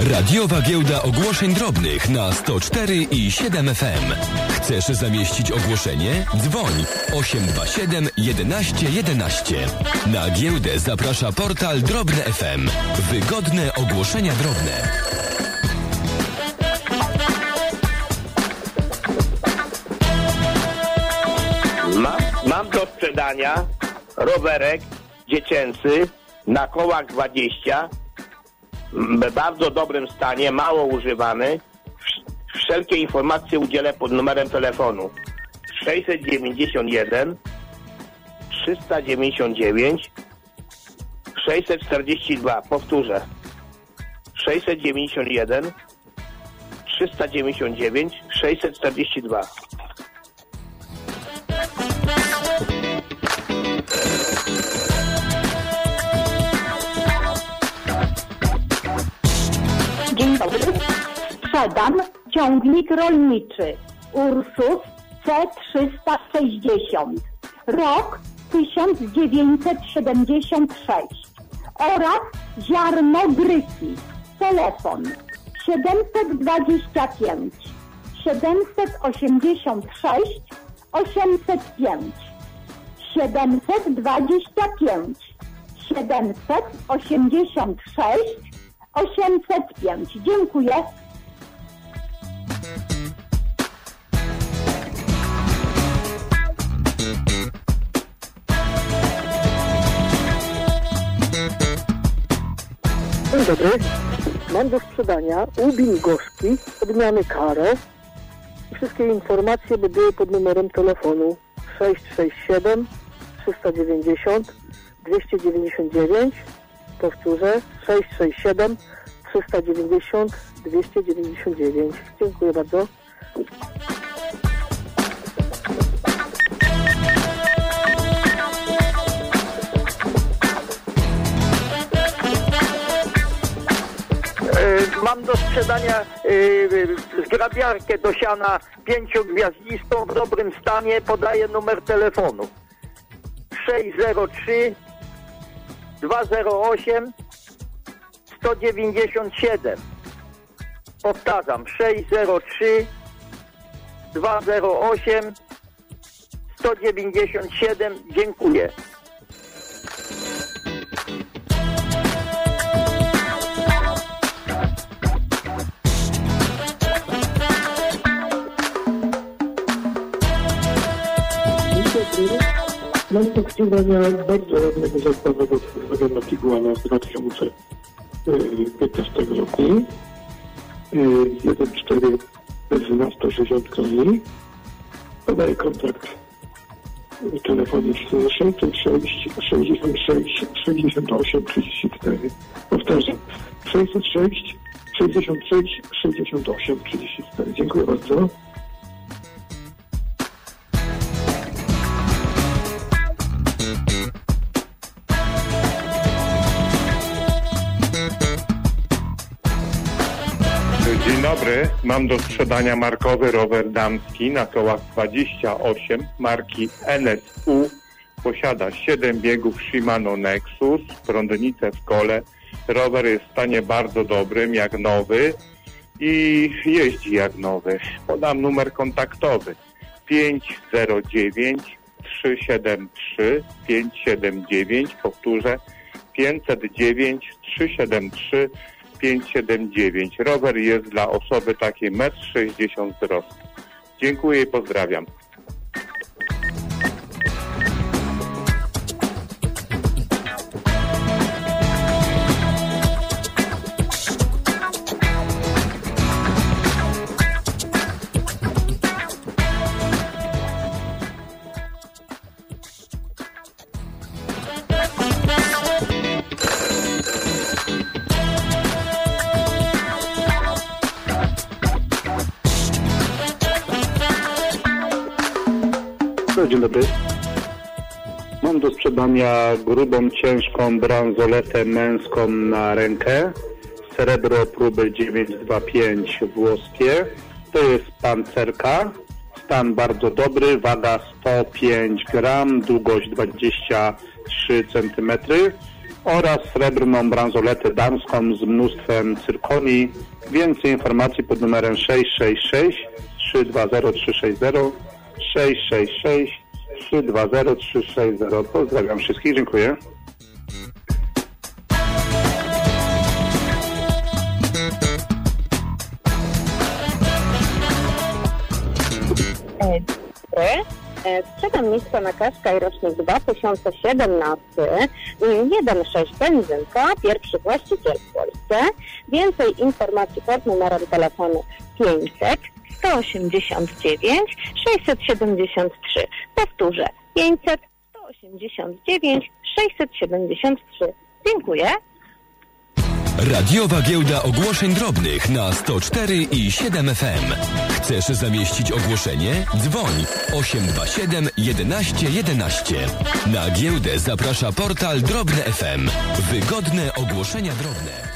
Radiowa giełda ogłoszeń drobnych na 104 i 7 FM. Chcesz zamieścić ogłoszenie? Dzwoń 827 11 11. Na giełdę zaprasza portal Drobne FM. Wygodne ogłoszenia drobne. Mam do sprzedania rowerek dziecięcy na kołach 20, w bardzo dobrym stanie, mało używany. Wszelkie informacje udzielę pod numerem telefonu 691 399 642. Powtórzę 691 399 642. Dzień dobry. Sprzedam ciągnik rolniczy Ursus C360. Rok 1976. Oraz ziarno gryki. Telefon 725 786 805 725 786 805. Dziękuję. Dzień dobry. Mam do sprzedania łubin gorzki odmiany Karo. Wszystkie informacje by były pod numerem telefonu 667 390 299. Powtórzę 667 390 299. Dziękuję bardzo. Mam do sprzedania zgrabiarkę do siana 5-gwiazdistą w dobrym stanie. Podaję numer telefonu 603 208 197. Powtarzam 603 208 197. Dziękuję. Mam do sprzedania bardzo ładnego zakładowego Volkswagena Tiguana z 2015 roku. 1.4 benzyna 160 koni. Podaję kontakt telefoniczny 606 66 68 34. Powtarzam 606 66 68 34. Dziękuję bardzo. Dzień dobry, mam do sprzedania markowy rower damski na kołach 28 marki NSU. Posiada 7 biegów Shimano Nexus, prądnicę w kole. Rower jest w stanie bardzo dobrym, jak nowy i jeździ jak nowy. Podam numer kontaktowy 509 373 579, powtórzę 509 373 579. Rower jest dla osoby takiej 1,60 m wzrostu. Dziękuję i pozdrawiam. Dzień dobry. Mam do sprzedania grubą, ciężką bransoletę męską na rękę. Srebro próby 925 włoskie. To jest pancerka. Stan bardzo dobry, waga 105 gram, długość 23 cm. oraz srebrną bransoletę damską z mnóstwem cyrkoni. Więcej informacji pod numerem 666 320 360 666 320 360. Pozdrawiam wszystkich, dziękuję. Sprzedam miejsce na Qashqai rocznik 2017, 1.6 benzynka, pierwszy właściciel w Polsce. Więcej informacji pod numerem telefonu 500 189 673. Powtórzę, 500 189 673. Dziękuję. Radiowa Giełda Ogłoszeń Drobnych na 104 i 7 FM. Chcesz zamieścić ogłoszenie? Dzwoń 827 11 11. Na giełdę zaprasza portal Drobne FM. Wygodne ogłoszenia drobne.